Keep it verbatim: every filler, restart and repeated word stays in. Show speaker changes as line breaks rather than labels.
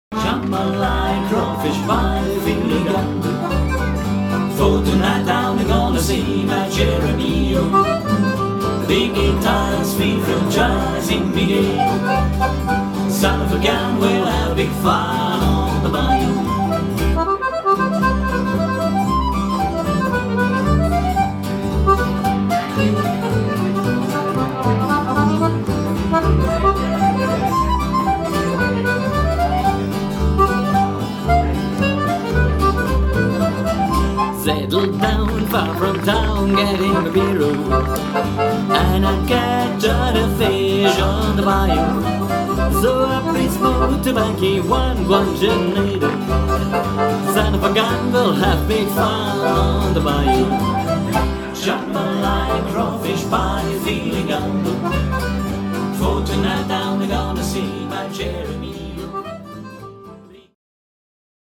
Jambalaya, crawfish pie, filet gumbo. For tonight down we're gonna see my Jeremy O. Big guitars, feet from Jazzy Miguel. Son of a gun, we'll have a big fun on the bayou. Settled down far from town, getting a beer, and I catch a fish on the bayou. So I please move to Banky one one Janeiro. Son of a gun, we'll have big fun on the bayou. Jambalaya, crawfish pie, filet gumbo. For tonight down we're gonna see my Jeremy.